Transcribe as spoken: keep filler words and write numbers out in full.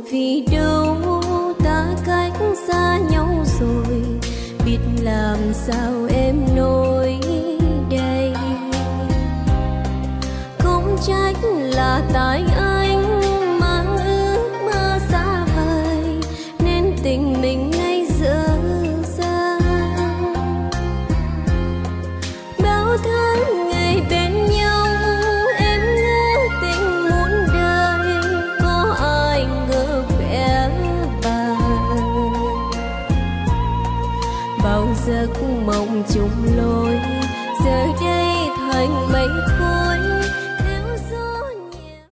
vì đâu ta cách xa nhau rồi, biết làm sao em nối đây. Không trách là tại anh mang ước mơ xa vời, nên tình mình nay dở dang. Bao tháng ngày bên nhau em ngỡ tình muôn đời, có ai ngờ vẻ vang. Bao giấc mộng chung lối giờ đây thành mây khói.